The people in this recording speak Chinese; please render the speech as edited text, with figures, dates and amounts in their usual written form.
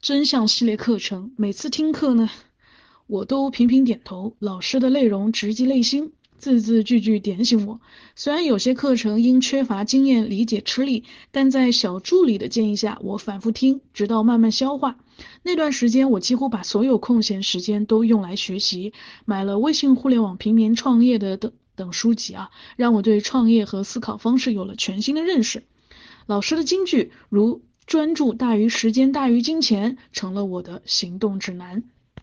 真相系列课程，每次听课呢，我都频频点头。老师的内容直击内心，字字句句点醒我。虽然有些课程因缺乏经验理解吃力，但在小助理的建议下，我反复听，直到慢慢消化。那段时间，我几乎把所有空闲时间都用来学习，买了《微信互联网平民创业的等书籍啊，让我对创业和思考方式有了全新的认识。老师的金句如专注大于时间大于金钱，成了我的行动指南。